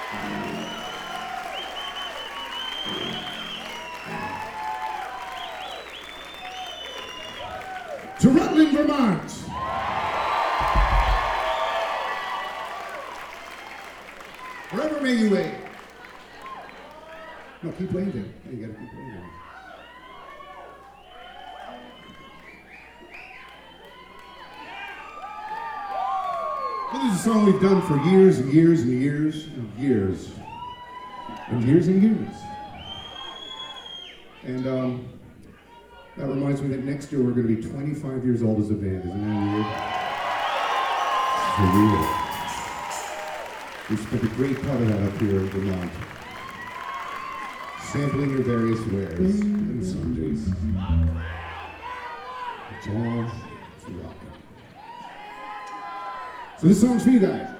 To Rutland, Vermont. Wherever may you wait. No, keep waving. You gotta keep waving. This is a song we've done for years and years and years and years. And years and years. And that reminds me that next year we're going to be 25 years old as a band. Isn't that weird? We spent a great part of that up here in Vermont. Sampling your various wares and sundries. It's all rocking. So this song's for you guys.